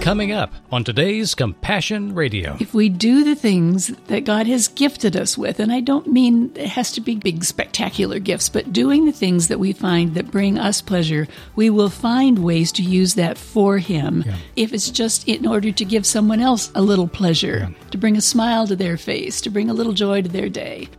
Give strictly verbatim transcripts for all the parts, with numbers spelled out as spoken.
coming up on today's Compassion Radio. If we do the things that God has gifted us with, and I don't mean it has to be big, spectacular gifts, but doing the things that we find that bring us pleasure, we will find ways to use that for Him. Yeah. If it's just in order to give someone else a little pleasure, yeah. to bring a smile to their face, to bring a little joy to their day.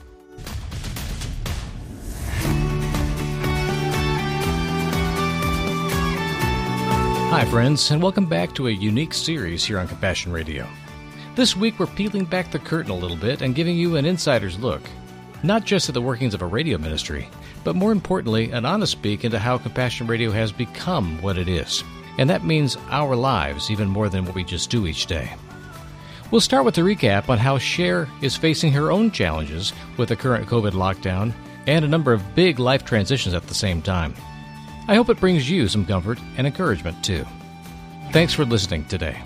Hi, friends, and welcome back to a unique series here on Compassion Radio. This week, we're peeling back the curtain a little bit and giving you an insider's look, not just at the workings of a radio ministry, but more importantly, an honest peek into how Compassion Radio has become what it is. And that means our lives even more than what we just do each day. We'll start with a recap on how Cher is facing her own challenges with the current COVID lockdown and a number of big life transitions at the same time. I hope it brings you some comfort and encouragement, too. Thanks for listening today.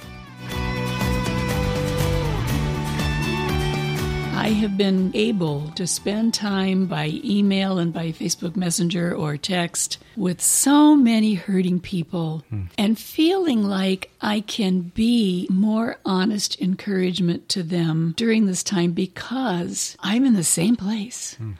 I have been able to spend time by email and by Facebook Messenger or text with so many hurting people hmm. and feeling like I can be more honest encouragement to them during this time because I'm in the same place. Hmm.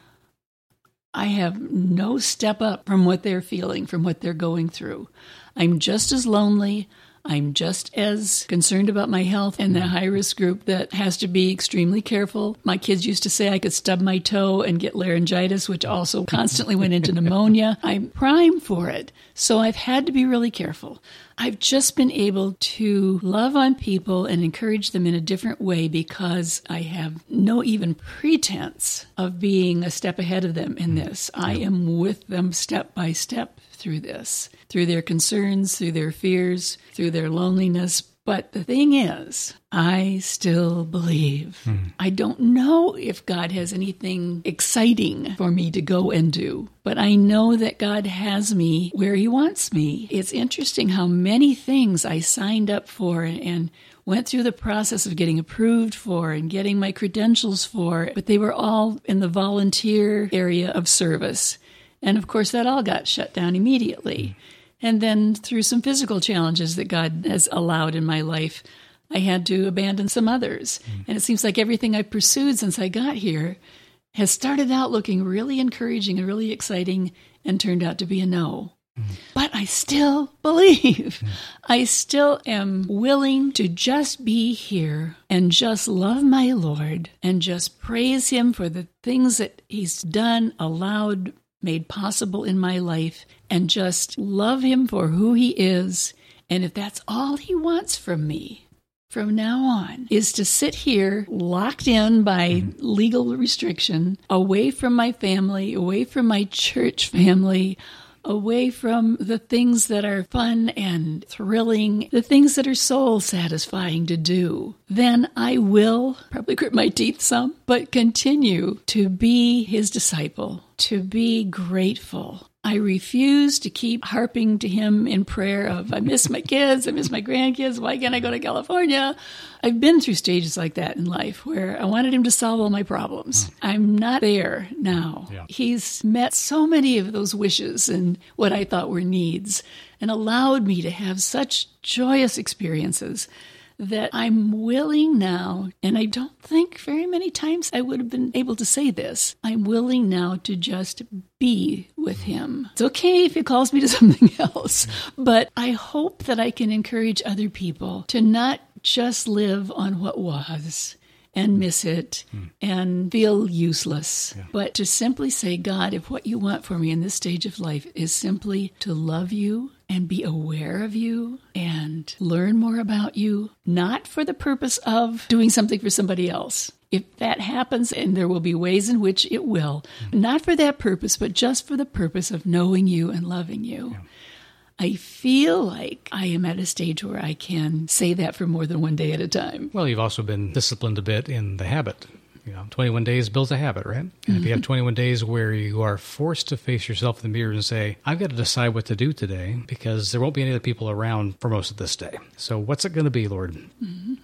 I have no step up from what they're feeling, from what they're going through. I'm just as lonely. I'm just as concerned about my health and the high-risk group that has to be extremely careful. My kids used to say I could stub my toe and get laryngitis, which also constantly went into pneumonia. I'm prime for it, so I've had to be really careful. I've just been able to love on people and encourage them in a different way because I have no even pretense of being a step ahead of them in this. I am with them step by step through this, through their concerns, through their fears, through their loneliness. But the thing is, I still believe. Mm-hmm. I don't know if God has anything exciting for me to go and do, but I know that God has me where He wants me. It's interesting how many things I signed up for and, and went through the process of getting approved for and getting my credentials for, but they were all in the volunteer area of service. And of course, that all got shut down immediately. And then through some physical challenges that God has allowed in my life, I had to abandon some others. Mm. And it seems like everything I've pursued since I got here has started out looking really encouraging and really exciting and turned out to be a no. Mm. But I still believe. Mm. I still am willing to just be here and just love my Lord and just praise Him for the things that He's done, allowed, made possible in my life, and just love Him for who He is. And if that's all He wants from me from now on, is to sit here locked in by mm-hmm. legal restriction, away from my family, away from my church family, away from the things that are fun and thrilling, the things that are soul satisfying to do, then I will probably grit my teeth some, but continue to be His disciple, to be grateful. I refuse to keep harping to Him in prayer of, I miss my kids, I miss my grandkids, why can't I go to California? I've been through stages like that in life where I wanted Him to solve all my problems. Mm. I'm not there now. Yeah. He's met so many of those wishes and what I thought were needs and allowed me to have such joyous experiences that I'm willing now, and I don't think very many times I would have been able to say this, I'm willing now to just be with Him. It's okay if He calls me to something else, but I hope that I can encourage other people to not just live on what was and miss it mm. and feel useless, yeah. but to simply say, God, if what you want for me in this stage of life is simply to love you and be aware of you and learn more about you, not for the purpose of doing something for somebody else. If that happens, and there will be ways in which it will, mm. not for that purpose, but just for the purpose of knowing you and loving you. Yeah. I feel like I am at a stage where I can say that for more than one day at a time. Well, you've also been disciplined a bit in the habit. You know, twenty-one days builds a habit, right? And mm-hmm. if you have twenty-one days where you are forced to face yourself in the mirror and say, I've got to decide what to do today because there won't be any other people around for most of this day. So what's it going to be, Lord? Mm-hmm.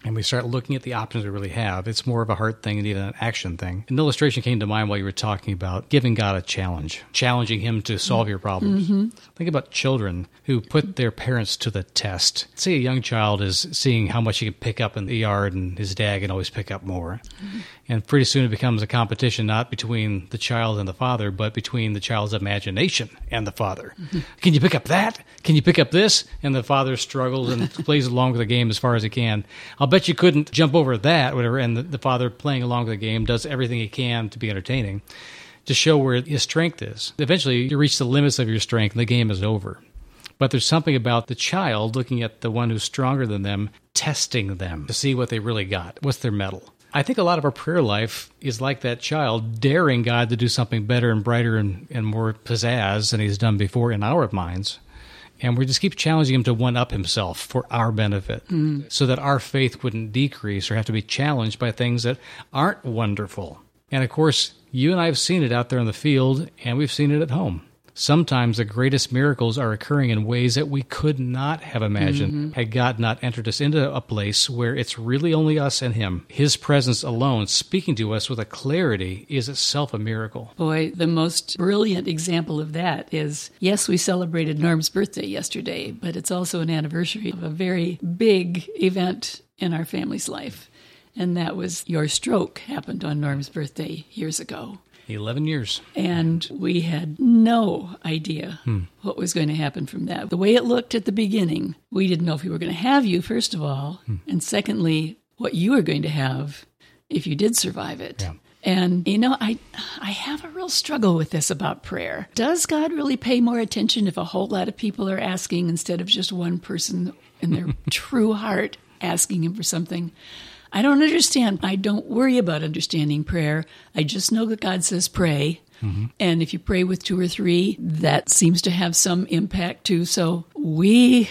and we start looking at the options we really have. It's more of a heart thing than even an action thing. An illustration came to mind while you were talking about giving God a challenge, challenging him to solve your problems. Mm-hmm. Think about children who put their parents to the test. Say a young child is seeing how much he can pick up in the yard, and his dad can always pick up more. Mm-hmm. And pretty soon it becomes a competition not between the child and the father, but between the child's imagination and the father. Mm-hmm. Can you pick up that? Can you pick up this? And the father struggles and plays along with the game as far as he can. I'll bet you couldn't jump over that, whatever. And the, the father, playing along with the game, does everything he can to be entertaining, to show where his strength is. Eventually, you reach the limits of your strength, and the game is over. But there's something about the child looking at the one who's stronger than them, testing them to see what they really got. What's their mettle? I think a lot of our prayer life is like that child, daring God to do something better and brighter and, and more pizzazz than he's done before in our minds. And we just keep challenging him to one-up himself for our benefit, mm. so that our faith wouldn't decrease or have to be challenged by things that aren't wonderful. And of course, you and I have seen it out there in the field, and we've seen it at home. Sometimes the greatest miracles are occurring in ways that we could not have imagined mm-hmm. had God not entered us into a place where it's really only us and Him. His presence alone, speaking to us with a clarity, is itself a miracle. Boy, the most brilliant example of that is, yes, we celebrated Norm's birthday yesterday, but it's also an anniversary of a very big event in our family's life. And that was your stroke happened on Norm's birthday years ago. eleven years. And we had no idea hmm. what was going to happen from that. The way it looked at the beginning, we didn't know if we were going to have you, first of all, hmm. and secondly, what you were going to have if you did survive it. Yeah. And, you know, I I have a real struggle with this about prayer. Does God really pay more attention if a whole lot of people are asking instead of just one person in their true heart asking Him for something? I don't understand. I don't worry about understanding prayer. I just know that God says pray. Mm-hmm. And if you pray with two or three, that seems to have some impact too. So we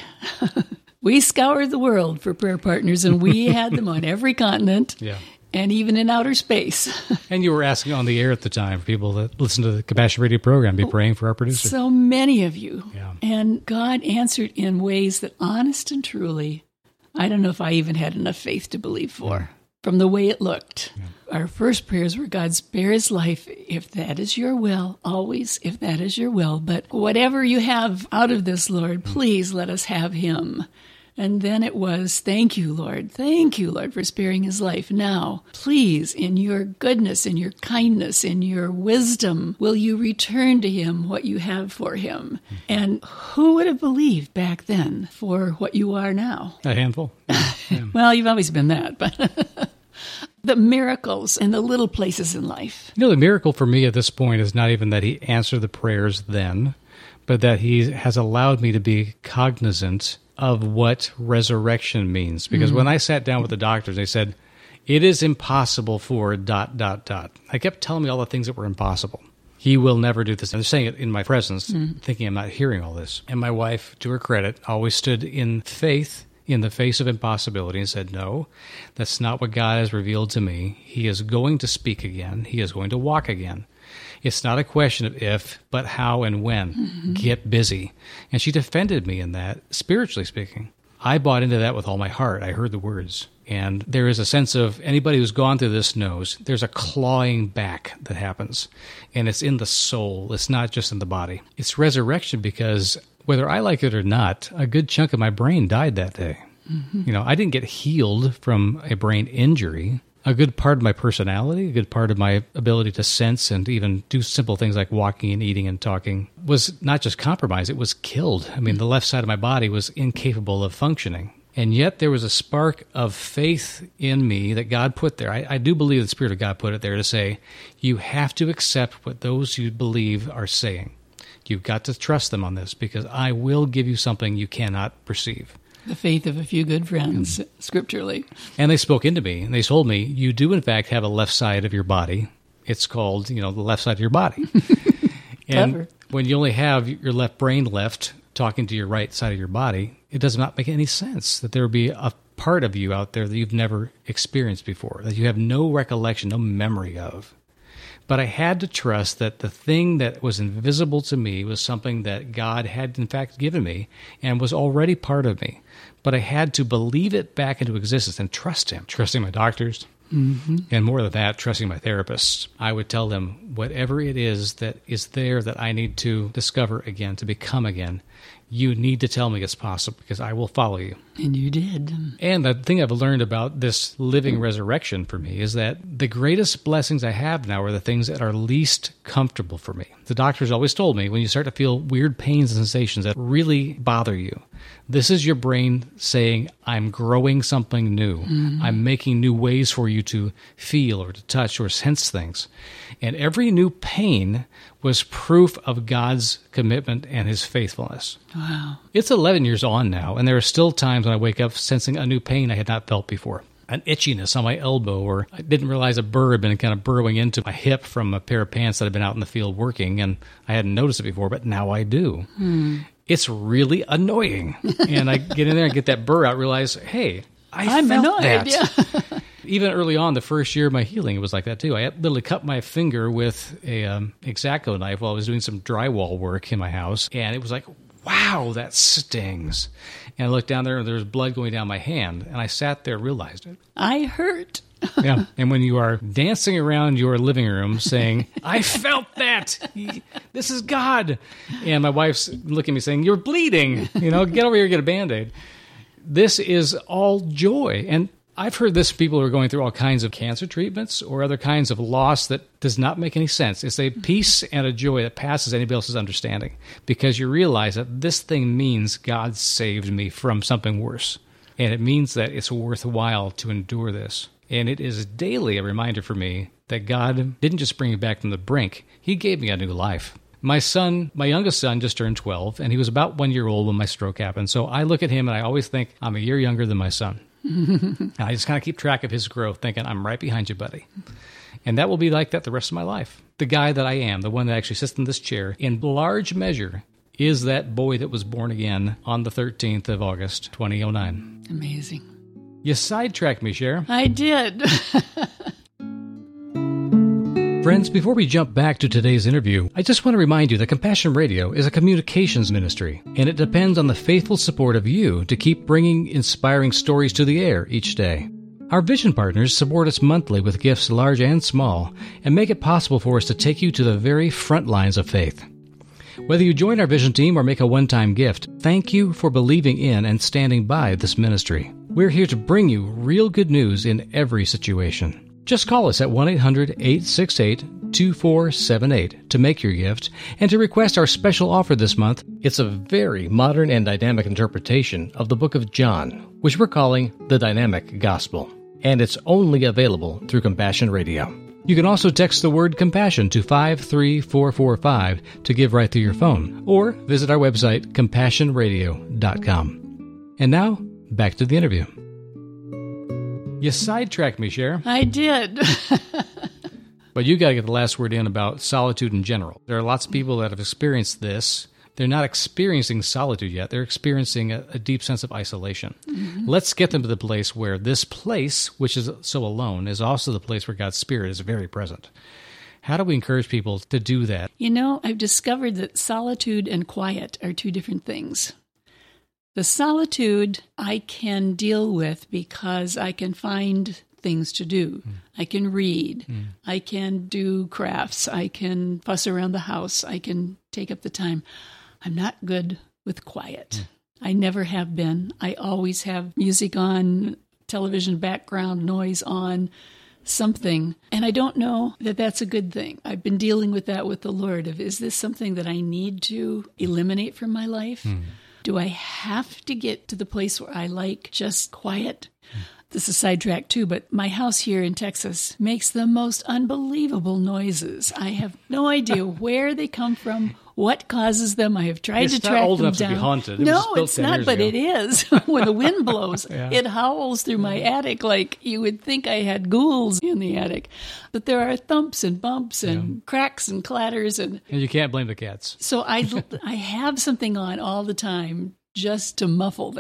we scoured the world for prayer partners, and we had them on every continent. Yeah. And even in outer space. And you were asking on the air at the time for people that listen to the Compassion Radio program, be praying for our producer. So many of you. Yeah. And God answered in ways that, honest and truly, I don't know if I even had enough faith to believe for, yeah. from the way it looked. Yeah. Our first prayers were, God, spare his life, if that is your will, always, if that is your will. But whatever you have out of this, Lord, please let us have him. And then it was, thank you, Lord. Thank you, Lord, for sparing his life. Now, please, in your goodness, in your kindness, in your wisdom, will you return to him what you have for him? And who would have believed back then for what you are now? A handful. Yeah. Well, you've always been that, but the miracles and the little places in life. You know, the miracle for me at this point is not even that he answered the prayers then, but that he has allowed me to be cognizant of what resurrection means. Because mm-hmm. when I sat down with the doctors, they said, it is impossible for dot, dot, dot. I kept telling me all the things that were impossible. He will never do this. And they're saying it in my presence, mm-hmm. thinking I'm not hearing all this. And my wife, to her credit, always stood in faith in the face of impossibility and said, no, that's not what God has revealed to me. He is going to speak again. He is going to walk again. It's not a question of if, but how and when. Mm-hmm. Get busy. And she defended me in that, spiritually speaking. I bought into that with all my heart. I heard the words. And there is a sense of, anybody who's gone through this knows, there's a clawing back that happens. And it's in the soul. It's not just in the body. It's resurrection because, whether I like it or not, a good chunk of my brain died that day. Mm-hmm. You know, I didn't get healed from a brain injury. A good part of my personality, a good part of my ability to sense and even do simple things like walking and eating and talking was not just compromised, it was killed. I mean, the left side of my body was incapable of functioning. And yet there was a spark of faith in me that God put there. I, I do believe the Spirit of God put it there to say, you have to accept what those you believe are saying. You've got to trust them on this because I will give you something you cannot perceive. The faith of a few good friends, mm. scripturally. And they spoke into me, and they told me, you do, in fact, have a left side of your body. It's called, you know, the left side of your body. And Clever. When you only have your left brain left talking to your right side of your body, it does not make any sense that there would be a part of you out there that you've never experienced before, that you have no recollection, no memory of. But I had to trust that the thing that was invisible to me was something that God had in fact given me and was already part of me. But I had to believe it back into existence and trust him, trusting my doctors, mm-hmm. and more than that, trusting my therapists. I would tell them whatever it is that is there that I need to discover again, to become again, you need to tell me it's possible because I will follow you. And you did. And the thing I've learned about this living resurrection for me is that the greatest blessings I have now are the things that are least comfortable for me. The doctors always told me when you start to feel weird pains and sensations that really bother you, this is your brain saying, I'm growing something new. Mm-hmm. I'm making new ways for you to feel or to touch or sense things. And every new pain was proof of God's commitment and his faithfulness. Wow. It's eleven years on now, and there are still times when I wake up sensing a new pain I had not felt before. An itchiness on my elbow, or I didn't realize a burr had been kind of burrowing into my hip from a pair of pants that had been out in the field working, and I hadn't noticed it before, but now I do. Hmm. It's really annoying. And I get in there and get that burr out, realize, hey, I I'm felt annoyed, that. Yeah. Even early on, the first year of my healing, it was like that too. I literally cut my finger with a um, X-Acto knife while I was doing some drywall work in my house, and it was like, wow, that stings. And I looked down there, and there was blood going down my hand, and I sat there and realized it. I hurt. Yeah, and when you are dancing around your living room saying, I felt that, this is God. And my wife's looking at me saying, you're bleeding, you know, get over here and get a Band-Aid. This is all joy. And I've heard this from people who are going through all kinds of cancer treatments or other kinds of loss that does not make any sense. It's a peace and a joy that passes anybody else's understanding because you realize that this thing means God saved me from something worse. And it means that it's worthwhile to endure this. And it is daily a reminder for me that God didn't just bring me back from the brink. He gave me a new life. My son, my youngest son, just turned twelve, and he was about one year old when my stroke happened. So I look at him, and I always think I'm a year younger than my son. And I just kind of keep track of his growth, thinking, I'm right behind you, buddy. And that will be like that the rest of my life. The guy that I am, the one that actually sits in this chair, in large measure, is that boy that was born again on the thirteenth of August, twenty oh nine. Amazing. You sidetracked me, Cher. I did. Friends, before we jump back to today's interview, I just want to remind you that Compassion Radio is a communications ministry, and it depends on the faithful support of you to keep bringing inspiring stories to the air each day. Our vision partners support us monthly with gifts large and small, and make it possible for us to take you to the very front lines of faith. Whether you join our vision team or make a one-time gift, thank you for believing in and standing by this ministry. We're here to bring you real good news in every situation. Just call us at one eight hundred eight six eight two four seven eight to make your gift and to request our special offer this month. It's a very modern and dynamic interpretation of the book of John, which we're calling the Dynamic Gospel. And it's only available through Compassion Radio. You can also text the word compassion to five three four four five to give right through your phone, or visit our website, compassion radio dot com. And now, back to the interview. You sidetracked me, Cher. I did. But you got to get the last word in about solitude in general. There are lots of people that have experienced this. They're not experiencing solitude yet. They're experiencing a, a deep sense of isolation. Mm-hmm. Let's get them to the place where this place, which is so alone, is also the place where God's Spirit is very present. How do we encourage people to do that? You know, I've discovered that solitude and quiet are two different things. The solitude I can deal with because I can find things to do. Mm. I can read. Mm. I can do crafts. I can fuss around the house. I can take up the time. I'm not good with quiet. Mm. I never have been. I always have music on, television background noise on, something. And I don't know that that's a good thing. I've been dealing with that with the Lord of, is this something that I need to eliminate from my life? Mm. Do I have to get to the place where I like just quiet? Mm. This is sidetracked too, but my house here in Texas makes the most unbelievable noises. I have no idea where they come from, what causes them. I have tried it's to track them down. It's not old enough to be haunted. It no, it's not, but ago. It is. When the wind blows, yeah. It howls through my attic like you would think I had ghouls in the attic. But there are thumps and bumps and yeah. cracks and clatters. And, and you can't blame the cats. So I, I have something on all the time just to muffle that.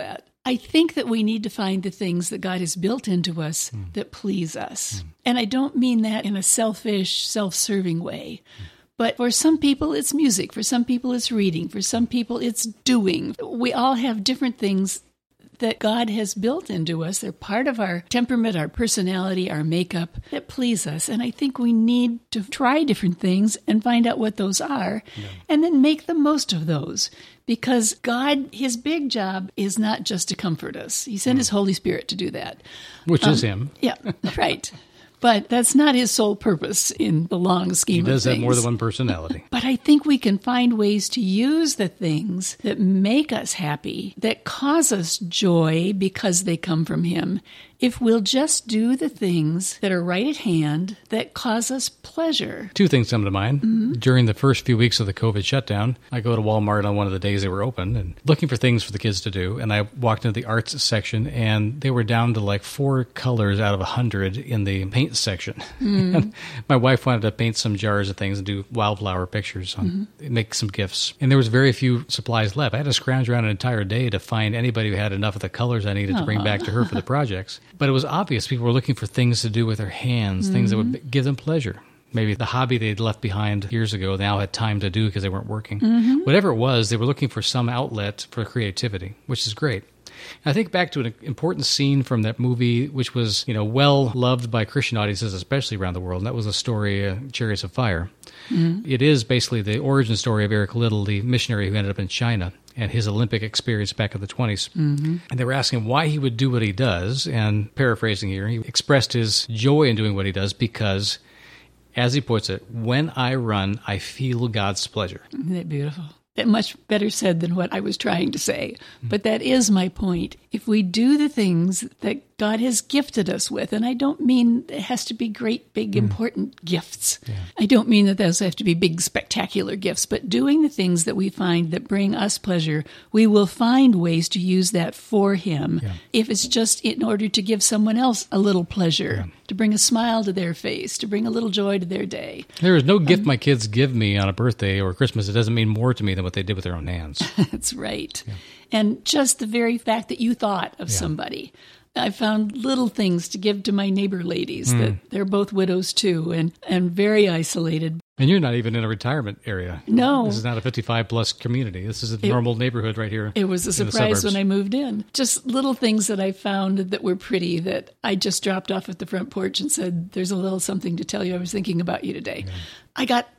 I think that we need to find the things that God has built into us mm. that please us. Mm. And I don't mean that in a selfish, self-serving way. Mm. But for some people, it's music. For some people, it's reading. For some people, it's doing. We all have different things that God has built into us. They're part of our temperament, our personality, our makeup that please us. And I think we need to try different things and find out what those are yeah. and then make the most of those. Because God, his big job is not just to comfort us. He sent mm. his Holy Spirit to do that. Which um, is him. Yeah, right. But that's not his sole purpose in the long scheme of things. He does have more than one personality. But I think we can find ways to use the things that make us happy, that cause us joy because they come from him, if we'll just do the things that are right at hand that cause us pleasure. Two things come to mind. Mm-hmm. During the first few weeks of the COVID shutdown, I go to Walmart on one of the days they were open and looking for things for the kids to do. And I walked into the arts section and they were down to like four colors out of a hundred in the paint section. Mm. My wife wanted to paint some jars of things and do wildflower pictures, on, mm-hmm. make some gifts. And there was very few supplies left. I had to scrounge around an entire day to find anybody who had enough of the colors I needed Aww. to bring back to her for the projects. But it was obvious people were looking for things to do with their hands, mm-hmm. things that would give them pleasure. Maybe the hobby they'd left behind years ago now had time to do because they weren't working. Mm-hmm. Whatever it was, they were looking for some outlet for creativity, which is great. I think back to an important scene from that movie, which was, you know, well loved by Christian audiences, especially around the world. And that was the story, uh, Chariots of Fire. Mm-hmm. It is basically the origin story of Eric Liddell, the missionary who ended up in China, and his Olympic experience back in the twenties. Mm-hmm. And they were asking him why he would do what he does. And paraphrasing here, he expressed his joy in doing what he does because, as he puts it, when I run, I feel God's pleasure. Isn't that beautiful? That much better said than what I was trying to say. But that is my point. If we do the things that God has gifted us with, and I don't mean it has to be great, big, mm. important gifts. Yeah. I don't mean that those have to be big, spectacular gifts, but doing the things that we find that bring us pleasure, we will find ways to use that for him. Yeah. If it's just in order to give someone else a little pleasure, yeah. to bring a smile to their face, to bring a little joy to their day. There is no gift um, my kids give me on a birthday or Christmas that doesn't mean more to me than what they did with their own hands. That's right. Yeah. And just the very fact that you thought of yeah. somebody. I found little things to give to my neighbor ladies mm. that they're both widows too and, and very isolated. And you're not even in a retirement area. No. This is not a fifty-five plus community. This is a it, normal neighborhood right here. It was a surprise when I moved in. Just little things that I found that were pretty that I just dropped off at the front porch and said, there's a little something to tell you. I was thinking about you today. Yeah. I got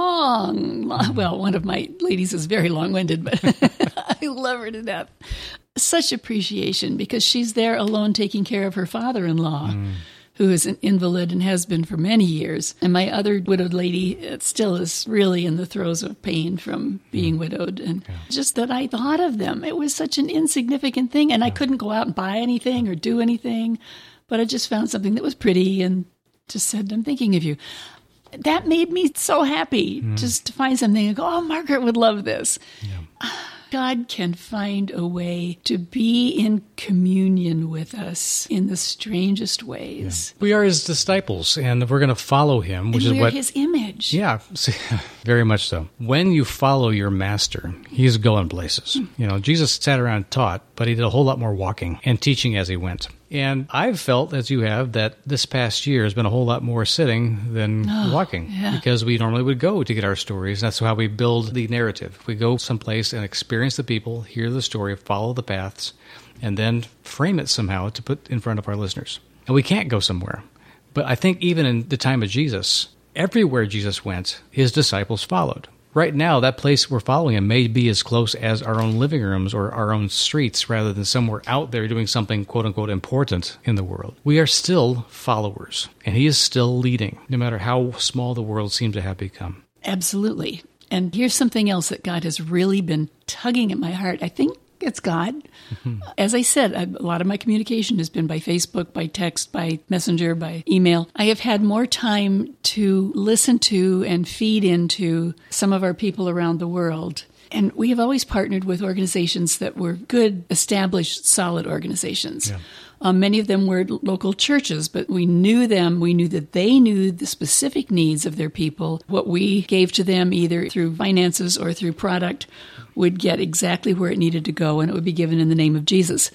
long, long, well, one of my ladies is very long-winded, but I love her to death. Such appreciation because she's there alone taking care of her father-in-law, mm. who is an invalid and has been for many years. And my other widowed lady still is really in the throes of pain from being mm. widowed. And yeah. just that I thought of them. It was such an insignificant thing. And yeah. I couldn't go out and buy anything or do anything. But I just found something that was pretty and just said, I'm thinking of you. That made me so happy mm. just to find something and go, oh, Margaret would love this. Yeah. God can find a way to be in communion with us in the strangest ways. Yeah. We are his disciples, and we're going to follow him, which and is we're what his image. Yeah, very much so. When you follow your master, he's going places. Mm. You know, Jesus sat around and taught, but he did a whole lot more walking and teaching as he went. And I've felt, as you have, that this past year has been a whole lot more sitting than oh, walking yeah. because we normally would go to get our stories. That's how we build the narrative. We go someplace and experience the people, hear the story, follow the paths, and then frame it somehow to put in front of our listeners. And we can't go somewhere. But I think even in the time of Jesus, everywhere Jesus went, his disciples followed. Right now, that place we're following him may be as close as our own living rooms or our own streets rather than somewhere out there doing something quote-unquote important in the world. We are still followers, and he is still leading, no matter how small the world seems to have become. Absolutely. And here's something else that God has really been tugging at my heart. I think it's God. Mm-hmm. As I said, I, a lot of my communication has been by Facebook, by text, by messenger, by email. I have had more time to listen to and feed into some of our people around the world. And we have always partnered with organizations that were good, established, solid organizations. Yeah. Um, many of them were local churches, but we knew them. We knew that they knew the specific needs of their people. What we gave to them, either through finances or through product, would get exactly where it needed to go, and it would be given in the name of Jesus.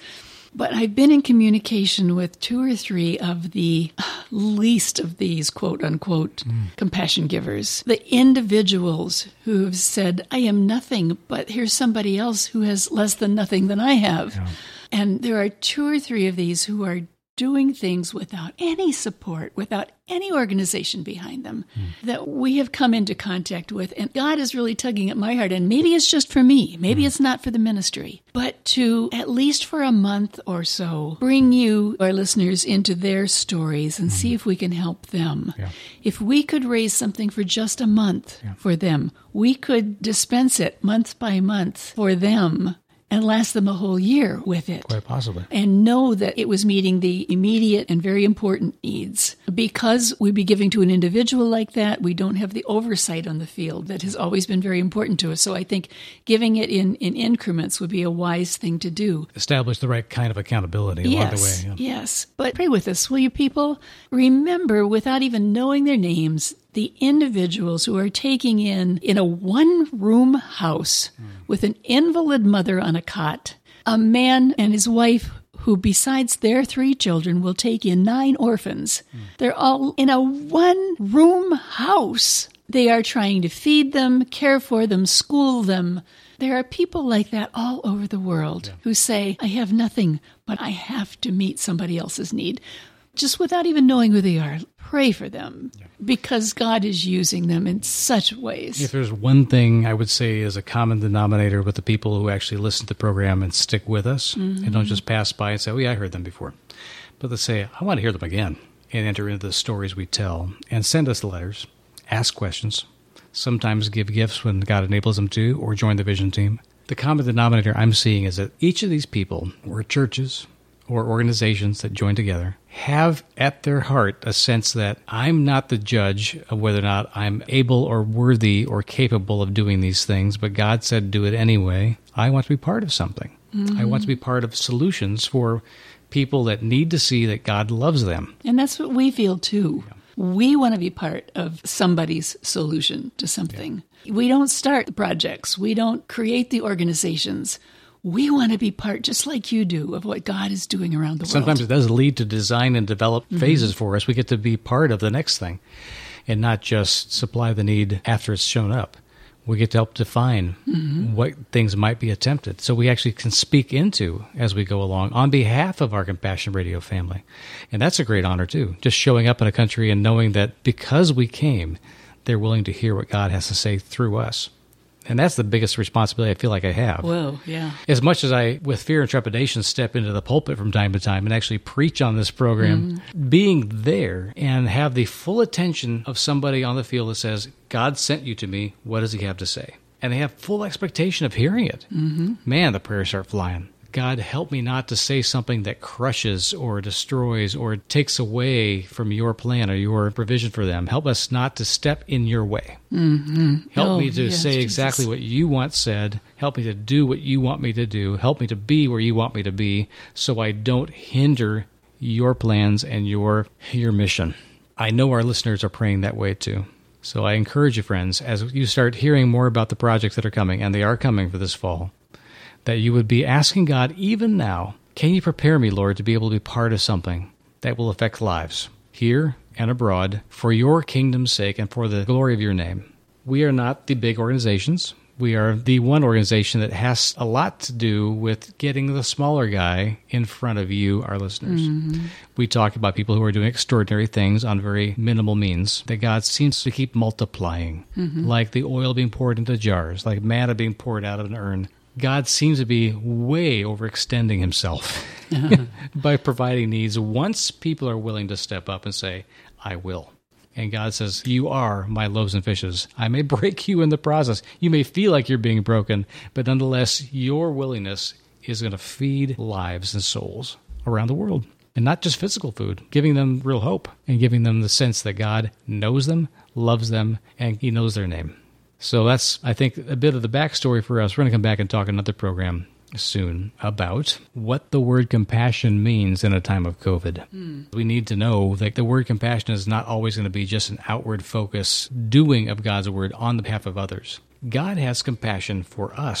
But I've been in communication with two or three of the least of these, quote unquote, mm. compassion givers. The individuals who have said, I am nothing, but here's somebody else who has less than nothing than I have. Yeah. And there are two or three of these who are doing things without any support, without any organization behind them, mm. that we have come into contact with. And God is really tugging at my heart. And maybe it's just for me. Maybe mm. it's not for the ministry. But to, at least for a month or so, bring you, our listeners, into their stories and mm. see if we can help them. Yeah. If we could raise something for just a month yeah. for them, we could dispense it month by month for them and last them a whole year with it. Quite possibly. And know that it was meeting the immediate and very important needs. Because we'd be giving to an individual like that, we don't have the oversight on the field that has always been very important to us. So I think giving it in, in increments would be a wise thing to do. Establish the right kind of accountability along yes, the way. Yeah. Yes. But pray with us, will you people? Remember, without even knowing their names, the individuals who are taking in, in a one-room house mm. with an invalid mother on a cot, a man and his wife who, besides their three children, will take in nine orphans. Mm. They're all in a one-room house. They are trying to feed them, care for them, school them. There are people like that all over the world yeah. who say, I have nothing, but I have to meet somebody else's need. Just without even knowing who they are, pray for them yeah. because God is using them in such ways. If there's one thing I would say is a common denominator with the people who actually listen to the program and stick with us mm-hmm. and don't just pass by and say, oh, yeah, I heard them before. But they say, I want to hear them again and enter into the stories we tell and send us letters, ask questions, sometimes give gifts when God enables them to, or join the vision team. The common denominator I'm seeing is that each of these people, or churches, or organizations that join together, have at their heart a sense that I'm not the judge of whether or not I'm able or worthy or capable of doing these things, but God said do it anyway. I want to be part of something. Mm-hmm. I want to be part of solutions for people that need to see that God loves them. And that's what we feel too. Yeah. We want to be part of somebody's solution to something. Yeah. We don't start the projects. We don't create the organizations. We want to be part, just like you do, of what God is doing around the world. Sometimes it does lead to design and develop mm-hmm. phases for us. We get to be part of the next thing and not just supply the need after it's shown up. We get to help define mm-hmm. what things might be attempted. So we actually can speak into as we go along on behalf of our Compassion Radio family. And that's a great honor, too, just showing up in a country and knowing that because we came, they're willing to hear what God has to say through us. And that's the biggest responsibility I feel like I have. Whoa, yeah. As much as I, with fear and trepidation, step into the pulpit from time to time and actually preach on this program, mm-hmm. being there and have the full attention of somebody on the field that says, God sent you to me, what does he have to say? And they have full expectation of hearing it. Mm-hmm. Man, the prayers start flying. God, help me not to say something that crushes or destroys or takes away from your plan or your provision for them. Help us not to step in your way. Mm-hmm. Help oh, me to yes, say exactly Jesus. What you want said. Help me to do what you want me to do. Help me to be where you want me to be so I don't hinder your plans and your, your mission. I know our listeners are praying that way too. So I encourage you, friends, as you start hearing more about the projects that are coming, and they are coming for this fall, that you would be asking God, even now, can you prepare me, Lord, to be able to be part of something that will affect lives here and abroad for your kingdom's sake and for the glory of your name. We are not the big organizations. We are the one organization that has a lot to do with getting the smaller guy in front of you, our listeners. Mm-hmm. We talk about people who are doing extraordinary things on very minimal means that God seems to keep multiplying, mm-hmm. like the oil being poured into jars, like manna being poured out of an urn. God seems to be way overextending himself uh-huh. by providing needs once people are willing to step up and say, I will. And God says, you are my loaves and fishes. I may break you in the process. You may feel like you're being broken, but nonetheless, your willingness is going to feed lives and souls around the world. And not just physical food, giving them real hope and giving them the sense that God knows them, loves them, and he knows their name. So that's, I think, a bit of the backstory for us. We're going to come back and talk another program soon about what the word compassion means in a time of COVID. Mm. We need to know that the word compassion is not always going to be just an outward focus doing of God's word on the behalf of others. God has compassion for us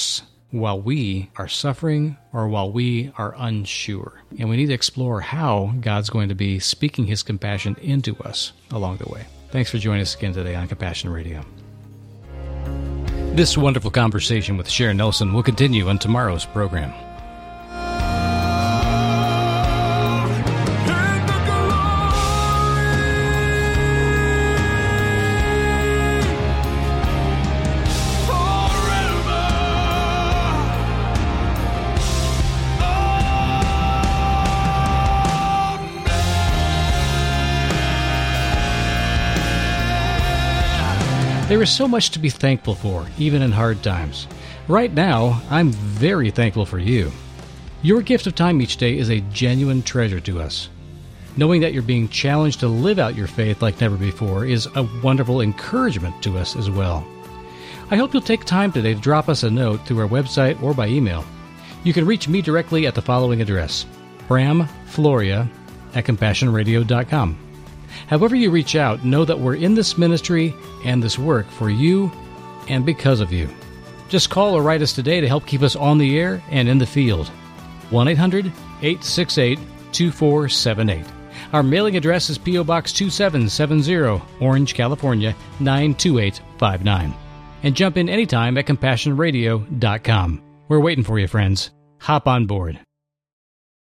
while we are suffering or while we are unsure. And we need to explore how God's going to be speaking His compassion into us along the way. Thanks for joining us again today on Compassion Radio. This wonderful conversation with Sharon Nelson will continue on tomorrow's program. There is so much to be thankful for, even in hard times. Right now, I'm very thankful for you. Your gift of time each day is a genuine treasure to us. Knowing that you're being challenged to live out your faith like never before is a wonderful encouragement to us as well. I hope you'll take time today to drop us a note through our website or by email. You can reach me directly at the following address, bramfloria at compassion radio dot com. However you reach out, know that we're in this ministry and this work for you and because of you. Just call or write us today to help keep us on the air and in the field. one eight hundred eight six eight two four seven eight. Our mailing address is P O Box two seven seven zero, Orange, California, nine two eight five nine. And jump in anytime at compassion radio dot com. We're waiting for you, friends. Hop on board.